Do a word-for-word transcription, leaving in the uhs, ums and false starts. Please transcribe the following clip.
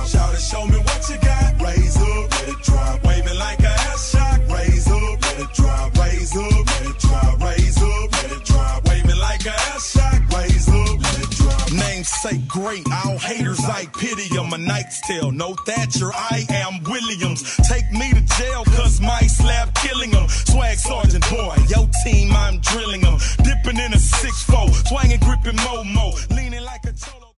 drop. Shout it, show me what you got. Raise up, let it drop. Wave it like a ass shot. Raise up, let it drop. Raise up, let it drop. Raise up, let it drop. Wave it like a ass shot. Raise up, let it drop. Namesake great, all haters I pity them. A Knight's Tale, no Thatcher, I am Williams. Take me to jail, cause my slap killing them. Swag Sergeant boy, yo team, I'm drilling them. Dipping in a six four.